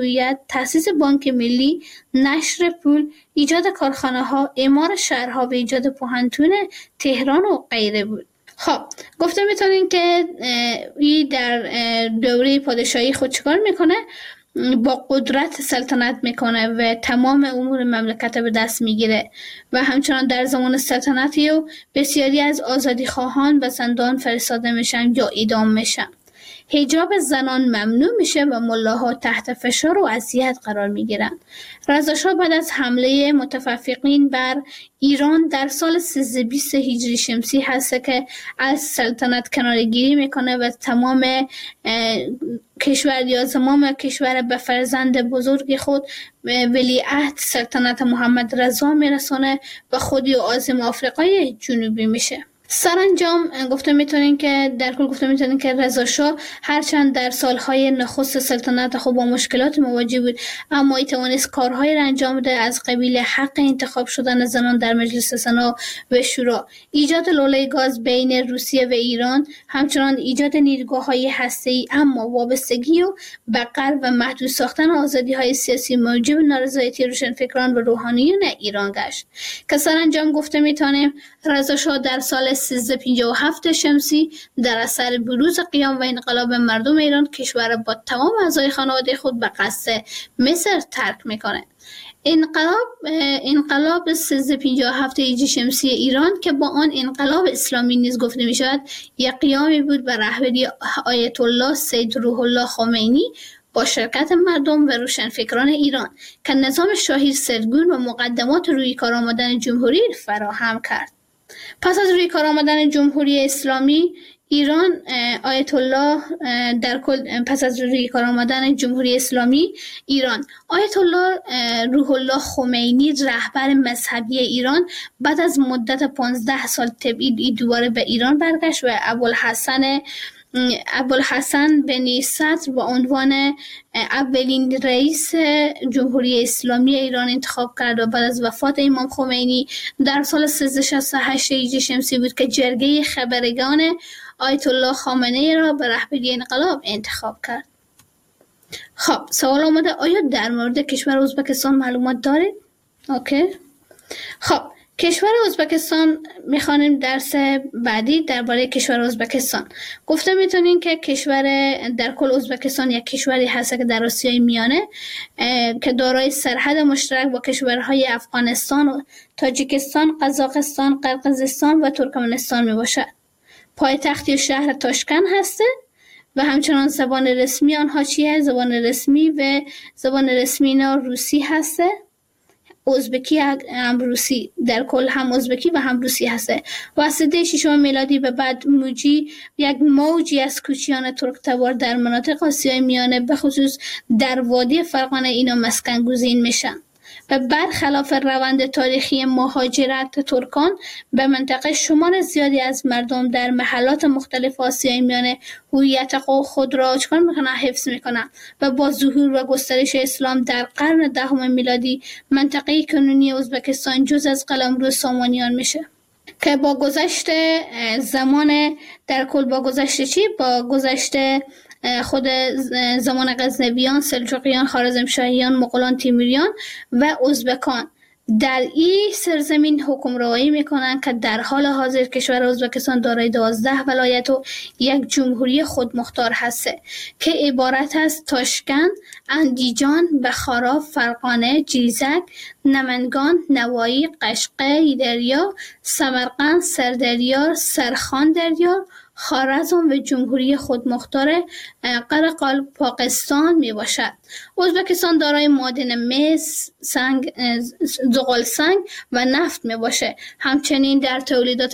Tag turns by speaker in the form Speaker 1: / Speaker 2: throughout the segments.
Speaker 1: هویت، تأسیس بانک ملی، نشر پول، ایجاد کارخانه ها، اعمار شهرها و ایجاد پوهنتون تهران و غیره بود. خب گفته میتونین که این در دوره پادشاهی خود چیکار میکنه؟ با قدرت سلطنت میکنه و تمام امور مملکت به دست میگیره و همچنان در زمان سلطنتی و بسیاری از آزادی خواهان به زندان فرستاده میشن یا اعدام میشن. حجاب زنان ممنوع میشه و ملاها تحت فشار و اذیت قرار میگیرن. رضا شاه بعد از حمله متفقین بر ایران در سال 1320 هجری شمسی هست که از سلطنت کناره‌گیری میکنه و تمام کشور یا زمام کشور به فرزند بزرگ خود ولیعهد سلطنت محمد رضا میرسونه و خودی و عازم آفریقای جنوبی میشه. سرانجام گفته میتونین که در کل گفته میتونین که رضا شاه هرچند در سالهای نخست سلطنت خود با مشکلات مواجه بود، اما ای توانست کارهایی را انجام بده از قبیل حق انتخاب شدن زنان در مجلس سنا و شورا، ایجاد لوله گاز بین روسیه و ایران، همچنان ایجاد نیروگاه‌های هسته‌ای اما وابستگی و به غرب و محدود ساختن آزادی‌های سیاسی موجب نارضایتی روشنفکران و روحانیون ایران گشت که سرانجام گفته میتونیم رضا شاه در سال 1357 شمسی در اثر بروز قیام و انقلاب مردم ایران کشور با تمام اعضای خانواده خود به قصد مصر ترک میکنه. انقلاب 1357 هجری شمسی ایران که با آن انقلاب اسلامی نیز گفته می شود، یک قیامی بود به رهبری آیت الله سید روح الله خمینی با شرکت مردم و روشنفکران ایران که نظام شاهی سرگون و مقدمات روی کار آمدن جمهوری فراهم کرد. پس از روی کار آمدن جمهوری اسلامی ایران آیت الله پس از روی کار آمدن جمهوری اسلامی ایران آیت الله روح الله خمینی رهبر مذهبی ایران بعد از مدت 15 سال تبعید دوباره به ایران برگشت و ابوالحسن بن صدر با عنوان اولین رئیس جمهوری اسلامی ایران انتخاب کرد و بعد از وفات امام خمینی در سال 1368 هجری شمسی بود که جرگه خبرگان آیت الله خامنه‌ای را به رهبری انقلاب انتخاب کرد. خب سوال آمده آیا در مورد کشور ازبکستان معلومات دارید؟ اوکی. خب کشور ازبکستان میخوانیم درس بعدی درباره کشور ازبکستان. گفته میتونین که در کل ازبکستان یک کشوری هست که در آسیای میانه که دارای سرحد مشترک با کشورهای افغانستان و تاجیکستان، قزاقستان، قرقیزستان و ترکمنستان میباشد. پایتخت شهر تاشکند هسته و همچنان زبان رسمی آنها چیه؟ زبان رسمی اینا روسی هسته، ازبکی هم روسی، در کل هم ازبکی و هم روسی هسته. و از سده 6 میلادی به بعد یک موجی از کوچیان ترک تبار در مناطق آسیای میانه به خصوص در وادی فرغانه اینا مسکن گزین میشن و برخلاف روند تاریخی مهاجرت ترکان به منطقه شمار زیادی از مردم در محلات مختلف آسیای میانه هویت خود را حفظ میکنن و با ظهور و گسترش اسلام در قرن 10 میلادی منطقه کنونی ازبکستان جز از قلمرو سامانیان میشه که با گذشت زمان در کل با گذشت خود زمان غزنویان، سلجوقیان، خوارزمشاهیان، مغولان، تیموریان و ازبکان در این سرزمین حکمرانی میکنند که در حال حاضر کشور ازبکستان دارای 12 ولایت و یک جمهوری خودمختار هست که عبارت از تاشکند، اندیجان، بخارا، فرغانه، جیزک، نمنگان، نوایی، قشقه، دریا، سمرقند، سردریار، سرخان دریا، خوارزم و جمهوری خودمختار قرقال پاکستان می باشد. ازبکستان دارای معادن مس، زغال سنگ و نفت می باشه. همچنین در تولیدات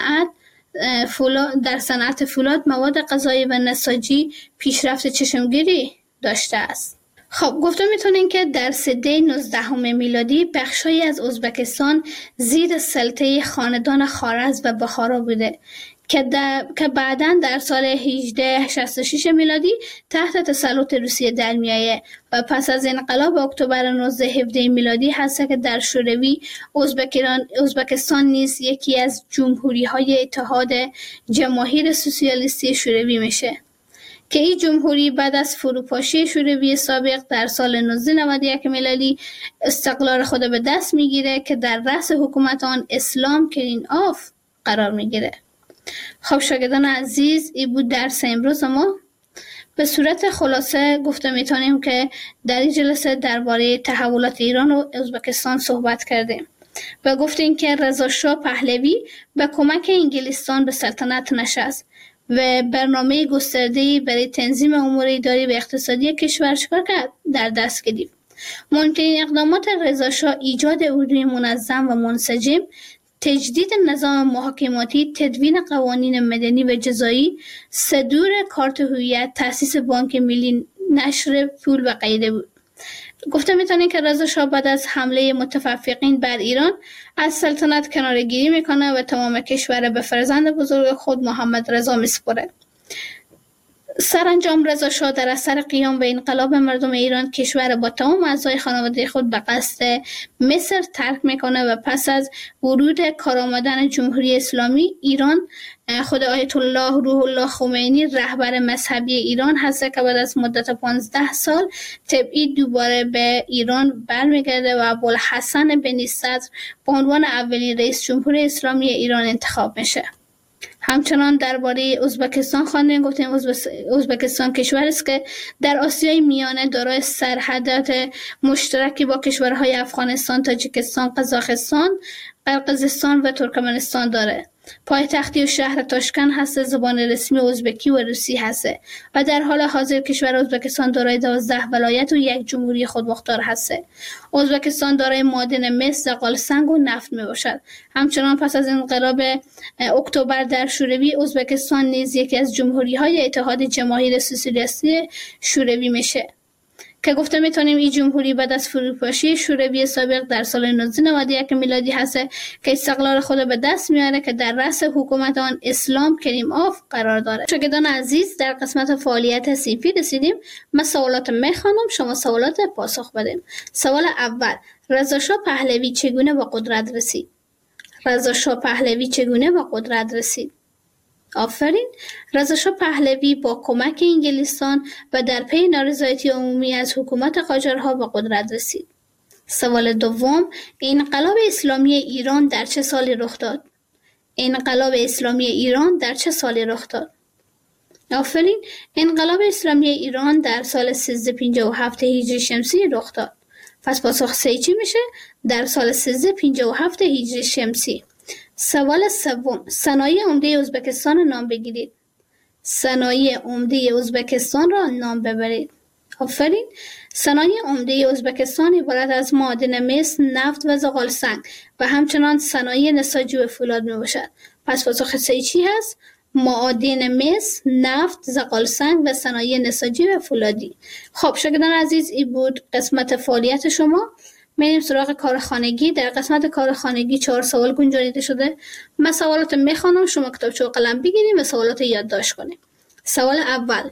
Speaker 1: در صنعت فولاد، مواد غذایی و نساجی پیشرفت چشمگیری داشته است. خب گفته میتونین که در سده 19 میلادی بخشایی از ازبکستان زیر سلطه خاندان خوارزم و بخارا بوده که بعداً در سال 1866 میلادی تحت تسلط روسیه در میایه و پس از انقلاب اکتبر 1917 میلادی هست که در شوروی ازبکستان نیز یکی از جمهوری‌های اتحاد جماهیر سوسیالیستی شوروی میشه که این جمهوری بعد از فروپاشی شوروی سابق در سال 1991 میلادی استقلال خود به دست میگیره که در رأس حکومت آن اسلام کرینوف قرار میگیره. خب شاگردان عزیز، این بود درس امروز ما. به صورت خلاصه گفته میتونیم که در این جلسه درباره تحولات ایران و ازبکستان صحبت کردیم و گفتیم که رضا شاه پهلوی به کمک انگلستان به سلطنت نشست و برنامه گسترده‌ای برای تنظیم امور اداری و اقتصادی کشور چیکار کرد؟ در دست گرفت. مهمترین اقدامات رضا شاه ایجاد اردوی منظم و منسجم، تجدید نظام محاکماتی، تدوین قوانین مدنی و جزایی، صدور کارت هویت، تأسیس بانک ملی، نشر پول و غیره بود. گفته میتونیم که رضا شاه بعد از حمله متفقین بر ایران از سلطنت کناره‌گیری میکنه و تمام کشور به فرزند بزرگ خود محمد رضا میسپره. سرانجام رضا شاه در اثر قیام به انقلاب مردم ایران کشور با تمام اعضای خانواده خود به قصد مصر ترک میکنه و پس از ورود کارآمدن جمهوری اسلامی ایران خود آیت الله روح الله خمینی رهبر مذهبی ایران هست که بعد از مدت 15 سال تبعید دوباره به ایران برمیگرده و ابوالحسن بنی صدر به عنوان اولین رئیس جمهور اسلامی ایران انتخاب میشه. همچنان درباره ازبکستان خواندیم. گفتیم ازبکستان کشوری است که در آسیای میانه دارای سرحدات مشترکی با کشورهای افغانستان، تاجیکستان، قزاقستان، قرقیزستان و ترکمنستان داره. پایتختی و شهر تاشکند هست. زبان رسمی ازبکی و روسی هست و در حال حاضر کشور ازبکستان دارای 12 ولایت و یک جمهوری خودمختار هست. ازبکستان دارای معادن مس، زغال سنگ و نفت می باشد. همچنان پس از انقلاب اکتبر در شوروی ازبکستان نیز یکی از جمهوری‌های اتحاد جماهیر سوسیالیستی شوروی میشه که گفته میتونیم این جمهوری بعد از فروپاشی شوروی سابق در سال 1991 میلادی هست که استقلال خود به دست میاره که در رأس حکومت آن اسلام کریموف قرار داره. شاگردان عزیز، در قسمت فعالیت صنفی رسیدیم. من سوالات میخوانم، شما سوالات پاسخ بدیم. سوال اول: رضا شاه پهلوی چگونه به قدرت رسید؟ رضا شاه پهلوی چگونه به قدرت رسید؟ آفرین. رضا شاه پهلوی با کمک انگلستان و در پی نارضایتی عمومی از حکومت قاجارها به قدرت رسید. سوال دوم: انقلاب اسلامی ایران در چه سالی رخ داد؟ انقلاب اسلامی ایران در چه سالی رخ داد؟ آفرین. انقلاب اسلامی ایران در سال 1357 هجری شمسی رخ داد. پس پاسخ سه چی میشه؟ در سال 1357 هجری شمسی. سوال سوم: صنایع عمده ازبکستان نام بگیرید. صنایع عمده ازبکستان را نام ببرید. آفرین. صنایع عمده ازبکستان عبارت از معادن مس، نفت و زغال سنگ و همچنان صنایع نساجی و فولاد می باشد. پس پاسخ سه چی هست؟ معادن مس، نفت، زغال سنگ و صنایع نساجی و فولادی. خب شاگردان عزیز، این بود قسمت فعالیت شما. میریم سراغ کار خانگی. در قسمت کار خانگی 4 سوال گنجانیده شده. من سوالات میخوانم، شما کتابچه و قلم بگیرید و سوالات یادداشت کنید. سوال اول: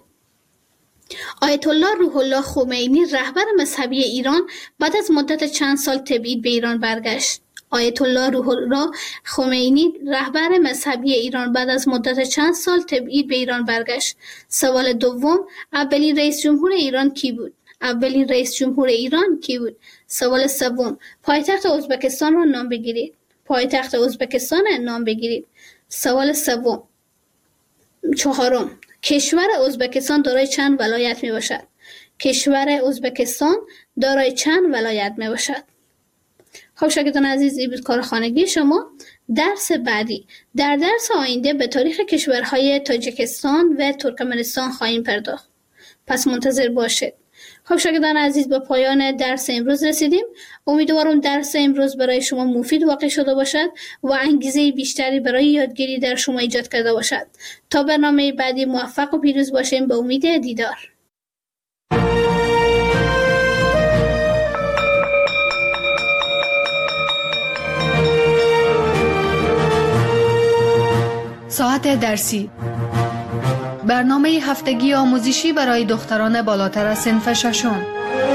Speaker 1: آیت الله روح الله خمینی رهبر مذهبی ایران بعد از مدت چند سال تبعید به ایران برگشت؟ آیت الله روح الله خمینی رهبر مذهبی ایران بعد از مدت چند سال تبعید به ایران برگشت. سوال دوم: اولین رئیس جمهور ایران کی بود؟ اولین رئیس جمهور ایران کی بود؟ سوال سوم: پایتخت ازبکستان را نام بگیرید. پایتخت ازبکستان نام بگیرید. سوال سوم. چهارم: کشور ازبکستان دارای چند ولایت می باشد؟ کشور ازبکستان دارای چند ولایت می باشد؟ خب شاگردان عزیز، این بود کار خانگی شما. درس بعدی، در درس آینده به تاریخ کشورهای تاجیکستان و ترکمنستان خواهیم پرداخت. پس منتظر باشید. خب شاگردان عزیز، به پایان درس امروز رسیدیم. امیدوارم درس امروز برای شما مفید واقع شده باشد و انگیزه بیشتری برای یادگیری در شما ایجاد کرده باشد. تا برنامه بعدی موفق و پیروز باشیم. به امید دیدار.
Speaker 2: ساعت درسی، برنامه هفتگی آموزشی برای دختران بالاتر از صنف ششم.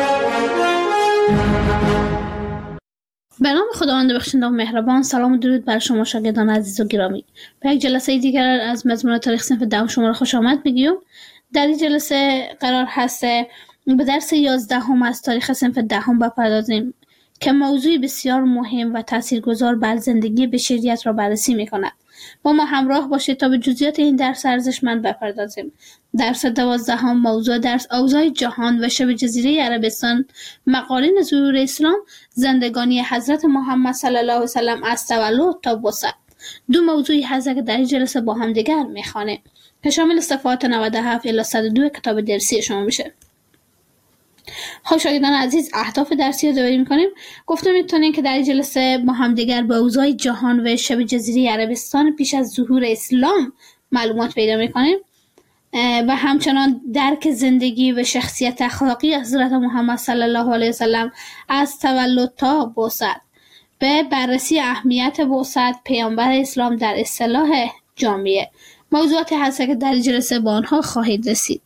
Speaker 1: به نام خداوند بخشنده و مهربان. سلام و درود بر شما شاگردان عزیز و گرامی. به یک جلسه دیگر از مضمون تاریخ صنف دهم شما را خوش آمد میگویم. در این جلسه قرار هست به درس 11 از تاریخ صنف 10 بپردازیم که موضوعی بسیار مهم و تاثیرگذار بر زندگی بشریت را بررسی می‌کند. با ما همراه باشید تا به جزئیات این درس ارزشمند بپردازیم. درس 12 موضوع درس اوضاع جهان و شبه جزیره عربستان، مقارن ظهور اسلام، زندگانی حضرت محمد صلی الله علیه و سلم از تولد تا بعثت. دو موضوعی هست که در این جلسه با هم دیگر می‌خوانیم که شامل صفحات 97 الی 102 کتاب درسی شما میشه. خب شاگردان عزیز، اهداف درسی رو یادآوری می‌کنیم. گفتم می‌تونیم که در این جلسه با هم دیگر به اوضاع جهان و شبه جزیره عربستان پیش از ظهور اسلام معلومات پیدا می‌کنیم و همچنان درک زندگی و شخصیت اخلاقی حضرت محمد صلی الله علیه و سلم از تولد تا بعثت، به بررسی اهمیت بعثت پیامبر اسلام در اصطلاح جامعه. موضوعاتی هست که در این جلسه با آنها خواهید رسید.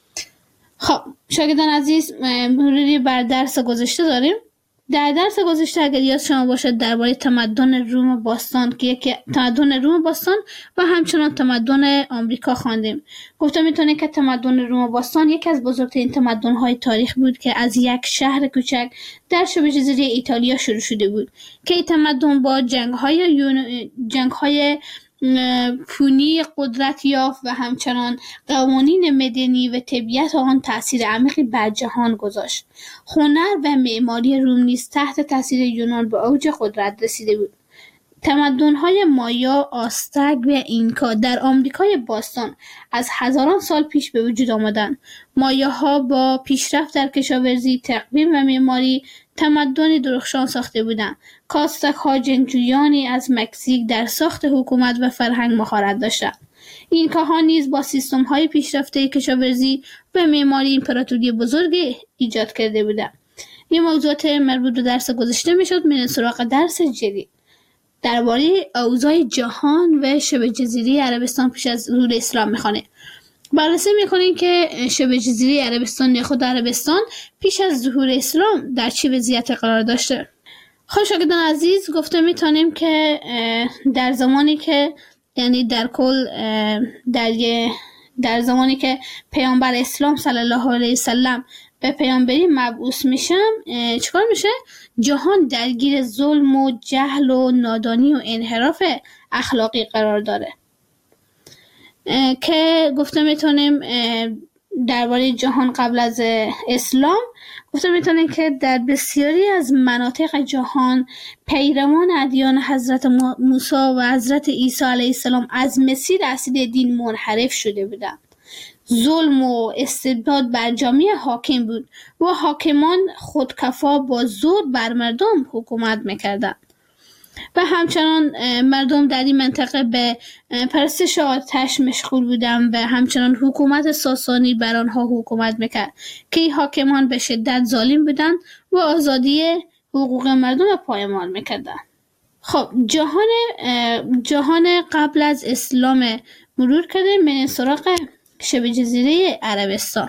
Speaker 1: خب شاگردان عزیز، مروری بر درس گذشته داریم. در درس گذشته اگر یاد شما باشد درباره تمدن روم باستان که یکی تمدن روم باستان و همچنان تمدن آمریکا خواندیم. گفتم میتونه که تمدن روم باستان یکی از بزرگترین تمدن‌های تاریخ بود که از یک شهر کوچک در شبه جزیره ایتالیا شروع شده بود که این تمدن با جنگ‌های پونی قدرت یافت و همچنان قوانین مدنی و طبیعت آن تأثیر عمیقی بر جهان گذاشت. هنر و معماری روم نیز تحت تأثیر یونان به اوج قدرت رسیده بود. تمدن‌های مایا، آستک و اینکا در آمریکای باستان از هزاران سال پیش به وجود آمدند. مایاها با پیشرفت در کشاورزی، تقویم و معماری تمدنی درخشان ساخته بودند. آستک‌ها جنگجویانی از مکزیک در ساخت حکومت و فرهنگ مهارت داشتند. اینکاها نیز با سیستم‌های پیشرفته کشاورزی و معماری امپراتوری بزرگی ایجاد کرده بودند. این موضوعات مربوط به درس گذشته میشد. میریم سراغ درس جدید درباره اوضاع جهان و شبه جزیره عربستان پیش از ظهور اسلام میخوانه. بررسی میکنیم که شبه جزیره عربستان یا خود عربستان پیش از ظهور اسلام در چه وضعیتی قرار داشته. خب شاگردان عزیز، گفته میتونیم که در زمانی که یعنی در کل در زمانی که پیامبر اسلام صلی الله علیه وسلم به پیامبری مبعوث میشم چیکار میشه؟ جهان درگیر ظلم و جهل و نادانی و انحراف اخلاقی قرار داره که گفته میتونیم درباره جهان قبل از اسلام گفته میتونیم که در بسیاری از مناطق جهان پیروان ادیان حضرت موسی و حضرت عیسی علیه السلام از مسیر اصلی دین منحرف شده بودند. ظلم و استبداد بر جامعه حاکم بود و حاکمان خودکفا با زور بر مردم حکومت میکردند و همچنان مردم در این منطقه به پرستش آتش مشغول بودند و همچنان حکومت ساسانی بر آنها حکومت میکرد که این حاکمان به شدت ظالم بودند و آزادی حقوق مردم را پایمال میکردند. خب جهان قبل از اسلام مرور کرده. من سراغ شبه جزیره عربستان.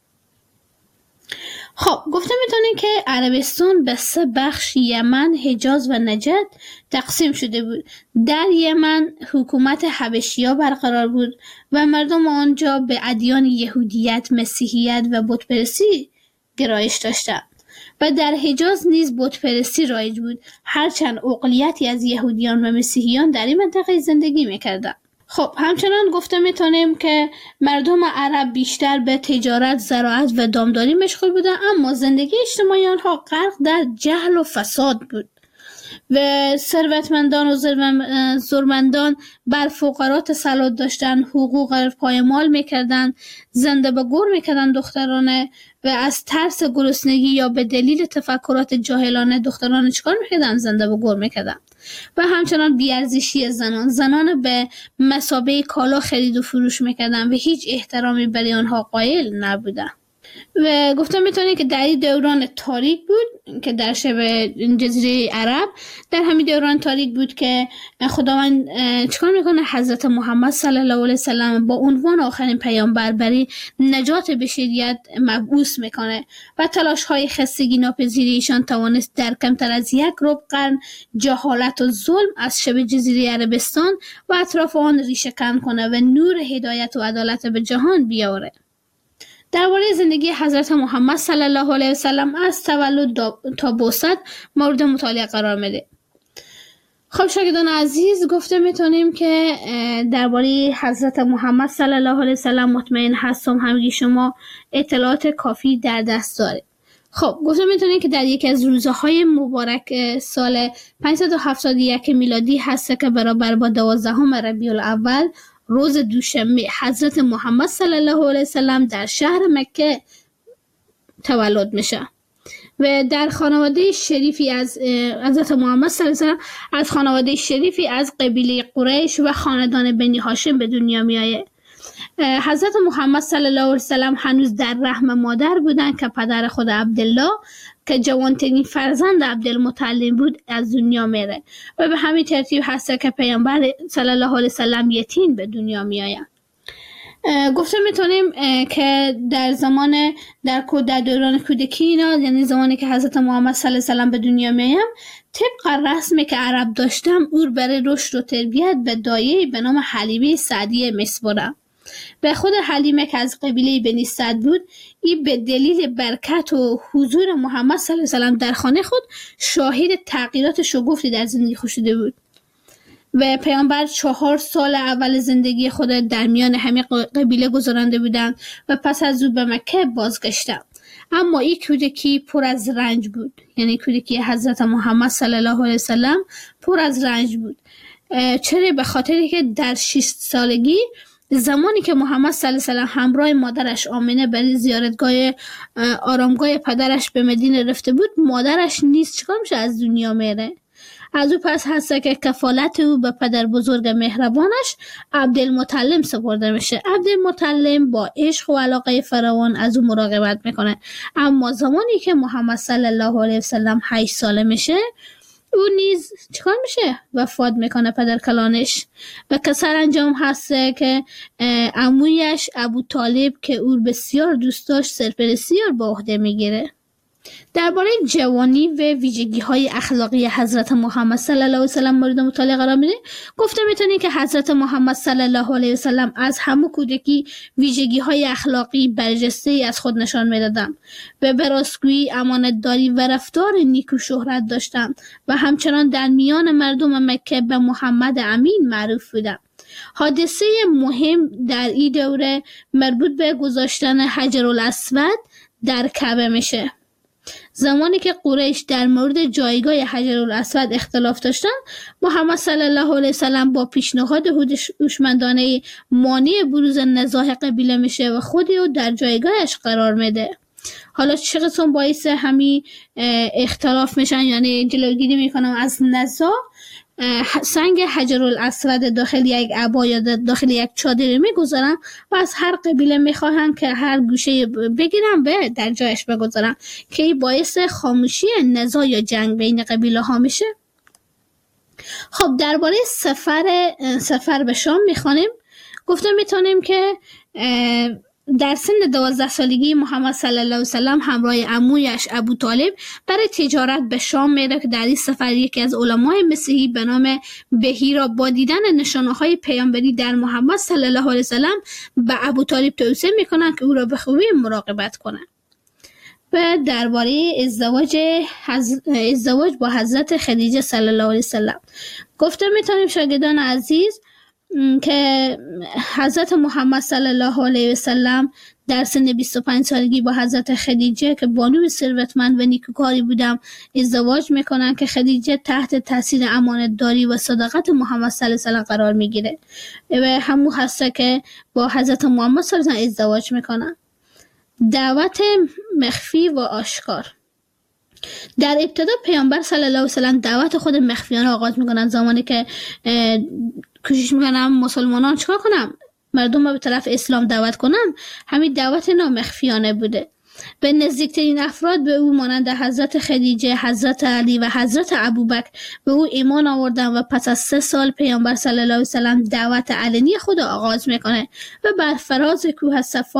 Speaker 1: خب گفته میتونیم که عربستان به 3 بخش یمن، حجاز و نجد تقسیم شده بود. در یمن حکومت حبشی‌ها برقرار بود و مردم آنجا به ادیان یهودیت، مسیحیت و بتپرستی گرایش داشتند و در حجاز نیز بتپرستی رایج بود، هرچند اقلیتی از یهودیان و مسیحیان در این منطقه زندگی میکردند. خب همچنان گفته میتونیم که مردم عرب بیشتر به تجارت، زراعت و دامداری مشغول بودند، اما زندگی اجتماعی آنها غرق در جهل و فساد بود و ثروتمندان و زورمندان بر فقرا تسلط داشتند، حقوق پایمال میکردند، زنده به گور میکردند دخترانه و از ترس گرسنگی یا به دلیل تفکرات جاهلانه دختران چیکار میکردند؟ زنده به گور میکردند. و همچنان بیارزشی زنان به مثابه کالا خرید و فروش میکردند و هیچ احترامی برای آنها قائل نبودند. و گفتم میتونه که در این دوران تاریک بود که در شبه جزیره عرب، در همین دوران تاریک بود که خداوند چیکار میکنه؟ حضرت محمد صلی الله علیه وسلم با عنوان آخرین پیامبر برای نجات بشریت مبعوث میکنه و تلاش های خستگی ناپذیر ایشان توانست در کمتر از 1 ربع قرن جهالت و ظلم از شبه جزیره عربستان و اطراف آن ریشه کن کنه و نور هدایت و عدالت به جهان بیاره. درباره زندگی حضرت محمد صلی الله علیه و سلم از تولد تا بعثت مورد مطالعه قرار میده. خب شاگردان عزیز، گفته میتونیم که درباره حضرت محمد صلی الله علیه و سلم مطمئن هستم همگی شما اطلاعات کافی در دست دارید. خب گفته میتونیم که در یکی از روزهای مبارک سال 571 میلادی هست که برابر با 12 ربیع الاول روز دوشنبه حضرت محمد صلی الله علیه و سلم در شهر مکه تولد میشه و در خانواده شریفی از حضرت محمد صلی الله علیه و سلم از خانواده شریفی از قبیله قریش و خاندان بنی هاشم به دنیا میآید. حضرت محمد صلی الله علیه و سلم هنوز در رحم مادر بودند که پدر خود عبدالله که جوانترین فرزند عبدالمطلب بود از دنیا میره و به همین ترتیب هست که پیامبر صلی الله علیه و سلم یتیم به دنیا میآید. گفته میتونیم که در دوران کودکی اینا، یعنی زمانی که حضرت محمد صلی الله علیه و سلم به دنیا میآید، طبق رسمی که عرب داشتن او برای رشد و تربیت به دایه‌ای به نام حلیمه سعدیه میسپرد. به خود حلیمه که از قبیله بنی سعد بود، این به دلیل برکت و حضور محمد صلی الله علیه و سلم در خانه خود شاهد تغییرات شگفتی در زندگی خود شده بود و پیامبر 4 سال اول زندگی خود در میان همه قبیله گذرانده بودند و پس از او به مکه بازگشتند. اما این کودکی پر از رنج بود، یعنی کودکی حضرت محمد صلی الله علیه و سلم پر از رنج بود. چرا؟ به خاطری که در 6 سالگی زمانی که محمد صلی الله علیه و سلم همراه مادرش آمنه برای زیارتگاه آرامگاه پدرش به مدینه رفته بود، مادرش نیز چیکار میشه؟ از دنیا میره. از او پس هست که کفالت او به پدر بزرگ مهربانش عبدالمطلب سپرده میشه. عبدالمطلب با عشق و علاقه فراوان از او مراقبت میکنه. اما زمانی که محمد صلی الله علیه و سلم 8 ساله میشه، او نیز چیکار میشه؟ وفات میکنه پدر کلانش و که سرانجام هست که عمویش ابو طالب که او بسیار دوست داشت سرپرستی به عهده میگیره. درباره جوانی و ویژگی‌های اخلاقی حضرت محمد صلی الله علیه و سلم مورد مطالعه قرار میده. گفته میتونیم که حضرت محمد صلی الله علیه و سلم از همه کودکی ویژگی‌های اخلاقی برجسته‌ای از خود نشان میدادند و به راستگویی، امانتداری و رفتار نیک و شهرت داشتند و همچنان در میان مردم مکه به محمد امین معروف بودند. حادثه مهم در این دوره مربوط به گذاشتن حجرالاسود در کعبه میشه. زمانی که قریش در مورد جایگاه حجرالاسود اختلاف داشتند، محمد صلی الله علیه و سلم با پیشنهاد هوشمندانه مانع بروز نزاع قبیله میشه و خودی رو در جایگاهش قرار میده. حالا چه قسم باعث همین اختلاف میشن، یعنی جلوگیری میکنم از نزاع، سنگ حجرالاسود داخل یک عبا یا داخل یک چادر میگذارن و از هر قبیله میخواهن که هر گوشه بگیرن به در جایش بگذارن که این باعث خاموشی نزاع یا جنگ بین قبیله ها میشه. خب درباره سفر به شام میخوانیم. گفته میتونیم که در سن 12 سالگی محمد صلی الله علیه و سلم همراه عمویش ابو طالب برای تجارت به شام میره که در این سفر یکی از علمای مسیحی به نام بهیرا با دیدن نشانه‌های پیامبری در محمد صلی الله علیه و سلم به ابو طالب توصیه میکنن که او را به خوبی مراقبت کنه. و درباره ازدواج با حضرت خدیجه صلی الله علیه و سلم گفته میتونیم شاگردان عزیز که حضرت محمد صلی الله علیه و سلم در سن 25 سالگی با حضرت خدیجه که بانوی ثروتمند و نیکوکاری بودم ازدواج میکنن که خدیجه تحت تاثیر امانتداری و صداقت محمد صلی الله علیه و سلم قرار میگیره و همون هست که با حضرت محمد صلی الله علیه و سلم ازدواج میکنن. دعوت مخفی و آشکار. در ابتدا پیامبر صلی الله علیه و سلم دعوت خود مخفیانه آغاز میکنن. زمانی که کوشش میکنم مسلمانان چیکار کنم؟ مردم رو به طرف اسلام دعوت کنم، همین دعوت نامخفیانه بوده. به نزدیکترین افراد به او مانند حضرت خدیجه، حضرت علی و حضرت ابوبکر به او ایمان آوردن و پس از 3 سال پیامبر صلی الله علیه و سلم دعوت علنی خود آغاز میکنه و بر فراز کوه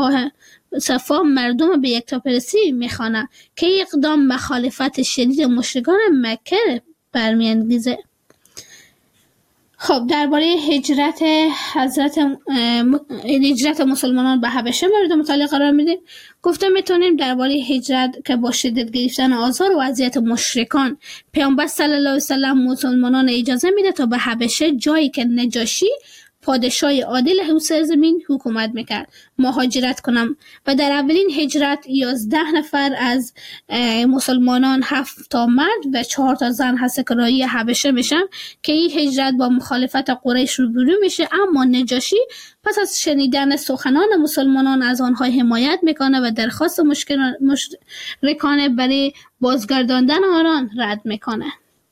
Speaker 1: صفا مردم به یکتاپرستی میخوانه که اقدام مخالفت شدید مشرکان مکه برمیانگیزه. خب درباره هجرت مسلمانان به حبشه مورد مطالعه قرار میدیم. گفته میتونیم درباره هجرت که با شدت گرفتن آزار و اذیت مشرکان پیامبر صلی الله علیه و سلم مسلمانان اجازه میده تا به حبشه، جایی که نجاشی پادشاه عادل اون سرزمین حکومت میکرد، مهاجرت کنم. و در اولین هجرت 11 نفر از مسلمانان، 7 تا مرد و 4 تا زن هست که راهی حبشه میشن که این هجرت با مخالفت قریش روبرو میشه. اما نجاشی پس از شنیدن سخنان مسلمانان از آنها حمایت میکنه و درخواست مشرکانه برای بازگرداندن آنان رد میکنه.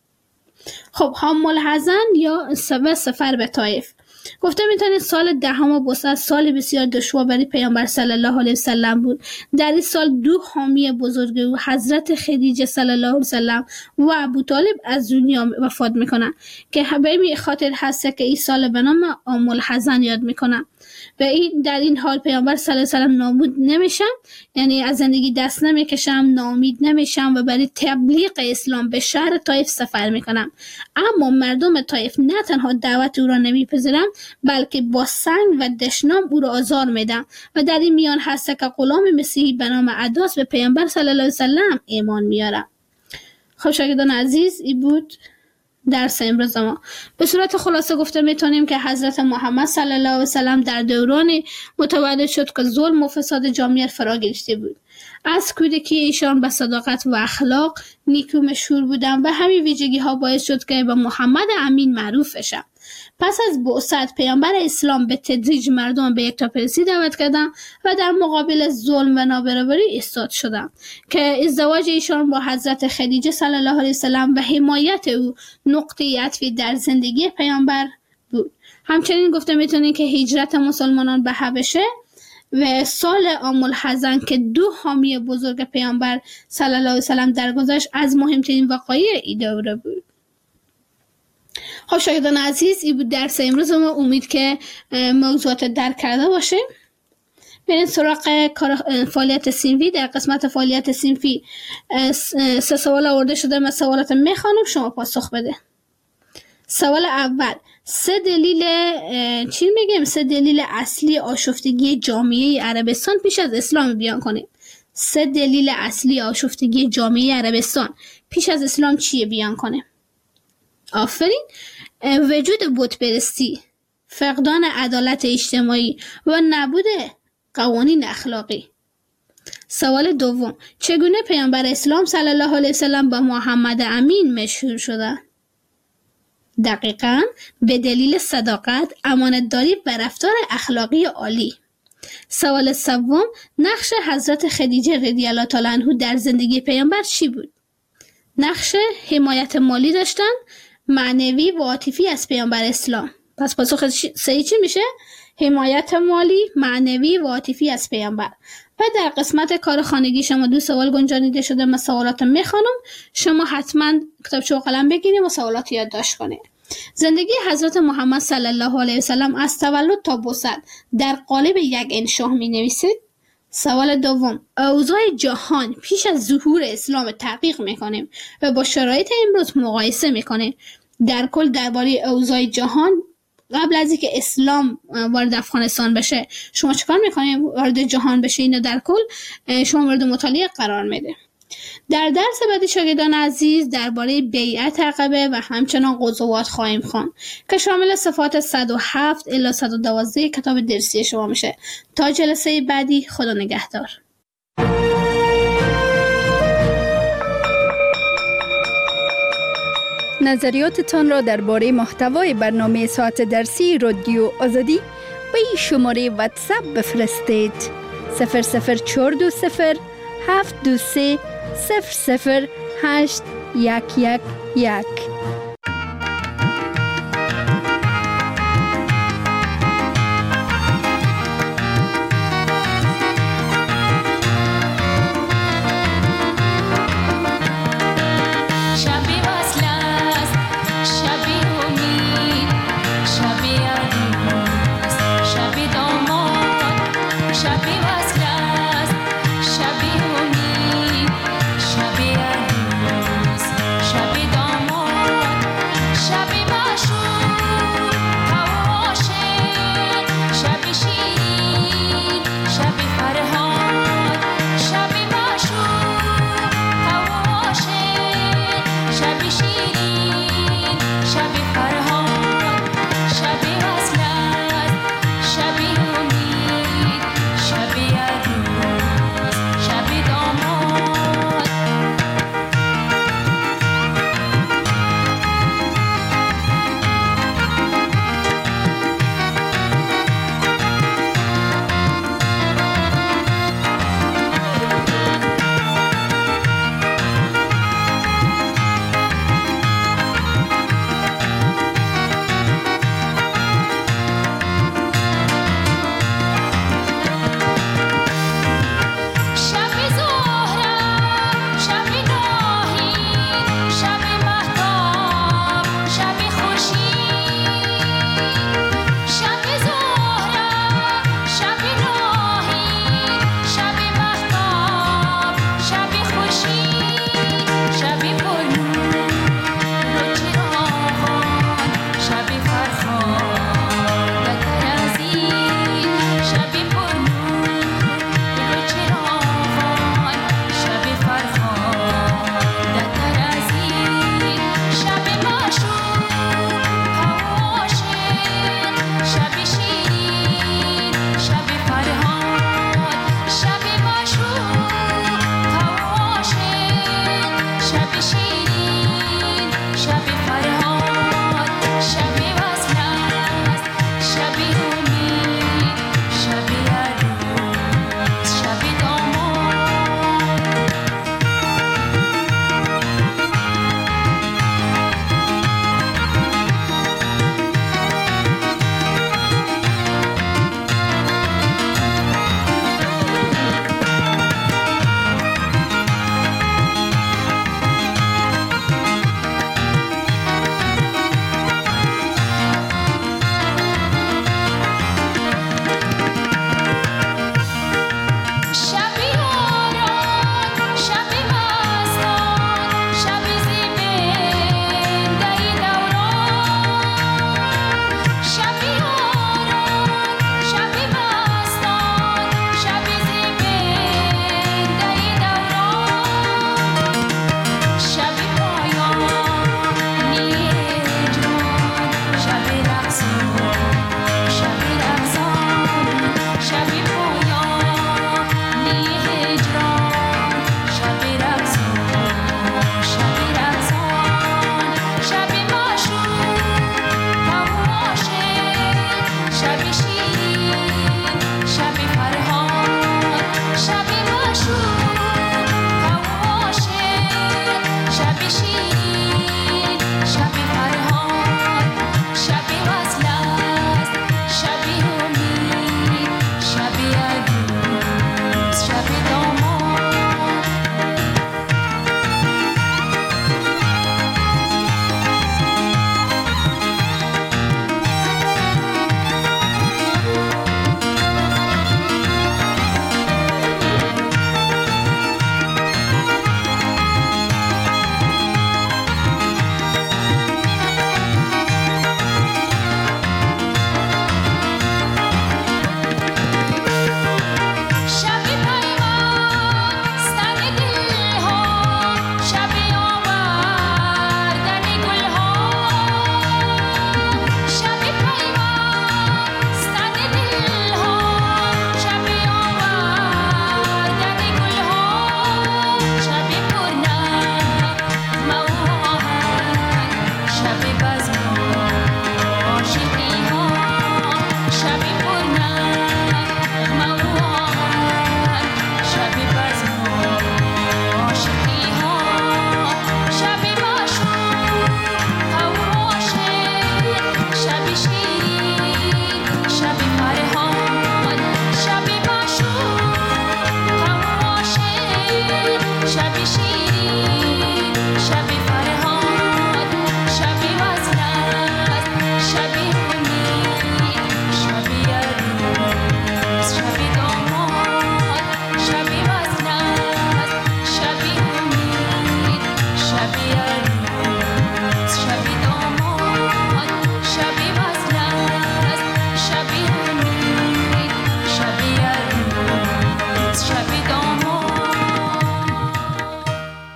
Speaker 1: خب حام الحزن یا سفر به طایف. گفته میتونید سال 10 بوسعت سال بسیار دشوار برای پیامبر صلی الله علیه وسلم بود. در این سال 2 حامی بزرگ او حضرت خدیجه صلی الله علیه وسلم و ابو طالب از دنیا وفات میکنن که به این خاطر هست که این سال به نام عام الحزن یاد میکنن. و این در این حال پیامبر صلی الله علیه وسلم نابود نمیشن، یعنی از زندگی دست نمیکشم، ناامید نمیشم و برای تبلیغ اسلام به شهر طایف سفر میکنم. اما مردم طایف نه تنها دعوت او را نمیپذیرند بلکه با سنگ و دشنام او را آزار میدن. و در این میان هست که غلام مسیحی به نام عداس به پیامبر صلی الله علیه وسلم ایمان میاره. خب شاگردان عزیز، این بود درس امروز ما. به صورت خلاصه گفته میتونیم که حضرت محمد صلی الله علیه وسلم در دورانی متولد شد که ظلم و فساد جامعه فرا گرفته بود. از کودکی ایشان به صداقت و اخلاق نیکو مشهور بودند و همین ویژگی ها باعث شد که به محمد امین معروف بشن. پس از بعثت پیامبر اسلام به تدریج مردم به یکتاپرستی دعوت کردند و در مقابل ظلم و نابرابری ایستاد شدند که ازدواج ایشان با حضرت خدیجه صلی الله علیه وسلم و حمایت او نقطه عطفی در زندگی پیامبر بود. همچنین گفته میتونیم که هجرت مسلمانان به حبشه و سال عام الحزن که 2 حامی بزرگ پیامبر صلی الله علیه وسلم درگذشت از مهمترین وقایع این دوره بود. خب شاگردان عزیز، این بود درس امروز ما. امید که موضوعات درک کرده باشه. بریم سراغ فعالیت صنفی. در قسمت فعالیت صنفی 3 سوال آورده شده، من سوالات میخوانم، شما پاسخ بده. سوال اول، 3 دلیل اصلی آشفتگی جامعه عربستان پیش از اسلام بیان کنید. 3 دلیل اصلی آشفتگی جامعه عربستان پیش از اسلام چیه بیان کنه؟ آفرین. وجود بتپرستی، فقدان عدالت اجتماعی و نبود قوانین اخلاقی. سوال دوم، چگونه پیامبر اسلام صلی الله علیه وسلم با محمد امین مشهور شده؟ دقیقاً به دلیل صداقت، امانتداری و رفتار اخلاقی عالی. سوال سوم، نقش حضرت خدیجه رضی الله تعالی عنها در زندگی پیامبر چی بود؟ نقش حمایت مالی داشتن، معنوی و عاطفی از پیامبر اسلام. پس پاسخ صحیح چی میشه؟ حمایت مالی، معنوی و عاطفی از پیامبر. و در قسمت کار خانگی شما 2 سوال گنجانیده شده، من سوالات میخوانم، شما حتما کتابچه و قلم بگیرید و سوالات یادداشت کنید. زندگی حضرت محمد صلی الله علیه وسلم از تولد تا بعثت در قالب یک انشاء می نویسید. سوال دوم، اوضاع جهان پیش از ظهور اسلام تحقیق میکنیم و با شرایط امروز مقایسه میکنیم. در کل درباره اوضاع جهان قبل از اینکه اسلام وارد افغانستان بشه شما چیکار میکنید؟ وارد جهان بشه، اینو در کل شما مورد مطالعه قرار میده. در درس بعدی شاگردان عزیز درباره بیعت عقبه و همچنان غزوات خواهیم خواند که شامل صفحات 107 الی 112 کتاب درسی شما میشه. تا جلسه بعدی، خدا نگهدار.
Speaker 3: نظریاتتان را درباره محتوای برنامه ساعت درسی رادیو آزادی به این شماره واتساپ بفرستید: 00420 723 00811.
Speaker 4: شب داماد شب شیر